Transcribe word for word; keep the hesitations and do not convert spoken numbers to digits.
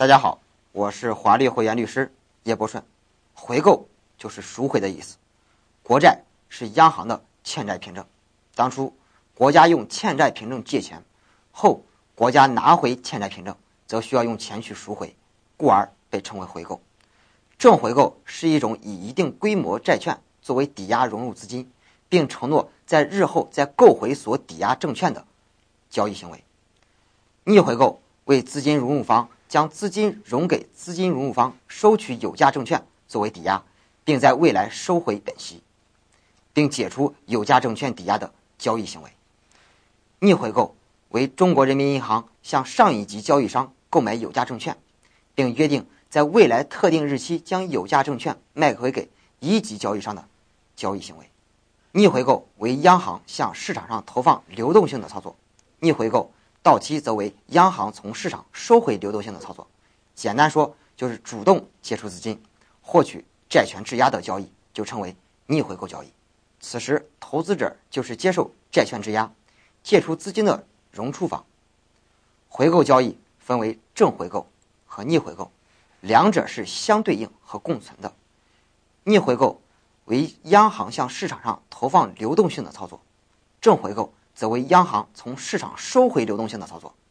大家好，我是华丽汇源律师叶伯顺。回购就是赎回的意思。国债是央行的欠债凭证，当初国家用欠债凭证借钱，后国家拿回欠债凭证，则需要用钱去赎回，故而被称为回购。正回购是一种以一定规模债券作为抵押融入资金，并承诺在日后再购回所抵押证券的交易行为。逆回购为资金融入方将资金融给资金融入方收取有价证券作为抵押，并在未来收回本息，并解除有价证券抵押的交易行为。逆回购为中国人民银行向上一级交易商购买有价证券，并约定在未来特定日期将有价证券卖回给一级交易商的交易行为。逆回购为央行向市场上投放流动性的操作，逆回购到期则为央行从市场收回流动性的操作。简单说就是主动借出资金获取债权质押的交易，就称为逆回购交易。此时投资者就是接受债权质押借出资金的融出方。回购交易分为正回购和逆回购，两者是相对应和共存的。逆回购为央行向市场上投放流动性的操作，正回购则为央行从市场收回流动性的操作。